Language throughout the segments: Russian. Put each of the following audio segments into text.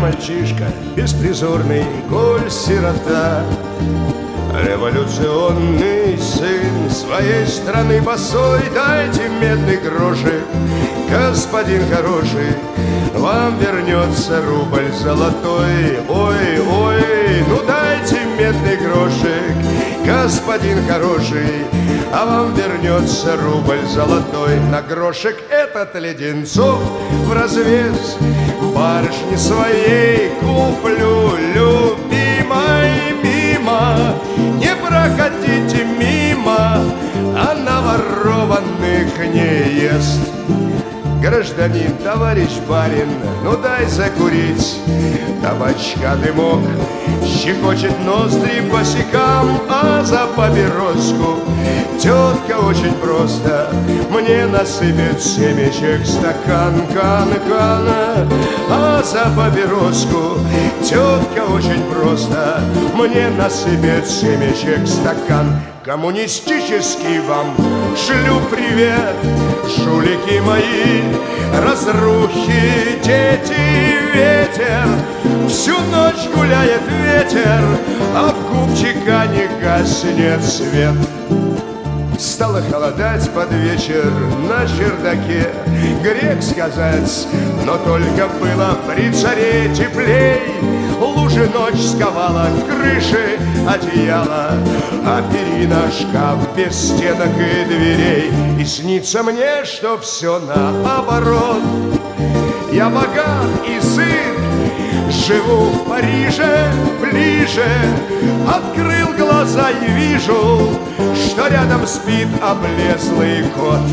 мальчишка беспризорный, коль сирота, революционный сын своей страны босой. Дайте медный грошек, господин хороший, вам вернется рубль золотой. Ой, ой, ну дайте медный грошек, господин хороший, а вам вернется рубль золотой. На грошек этот леденцов в развес барышни своей куплю, любимой, мимо. Не проходите мимо, она ворованных не ест. Гражданин, товарищ барин, ну дай закурить. Табачка дымок щекочет ноздри босикам, а за папироску тетка очень просто мне насыпет семечек стакан, кана. А за папироску тетка очень просто мне насыпет семечек стакан. Коммунистический вам шлю привет, жулики мои, разрухи, дети, ветер. Всю ночь гуляет ветер, а в купчика не гаснет свет. Стало холодать под вечер на чердаке, грех сказать, но только было при царе теплей. Лужи ночь сковала, крыши одеяло, а перина шкаф без стенок и дверей. И снится мне, что все наоборот. Я богат и сыт, живу в Париже ближе. Открыл глаза и вижу, что рядом спит облезлый кот.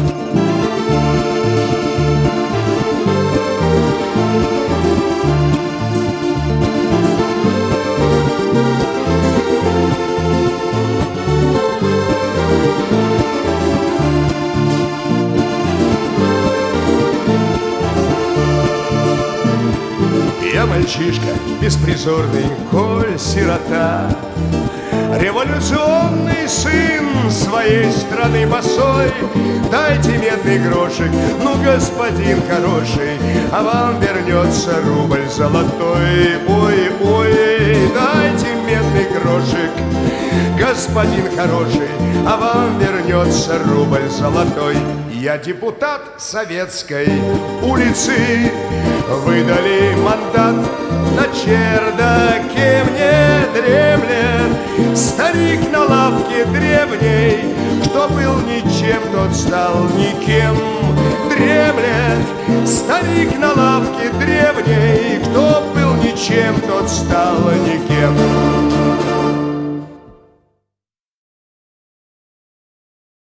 Я мальчишка беспризорный, коль сирота, революционный сын своей страны босой. Дайте медный грошек, ну, господин хороший, а вам вернется рубль золотой. Ой, ой, дайте медный грошек, господин хороший, а вам вернется рубль золотой. Я депутат советской улицы, выдали мандат, на чердаке мне дремлет старик на лавке древней. Кто был ничем, тот стал никем. Дремлет старик на лавке древней. Кто был ничем, тот стал никем.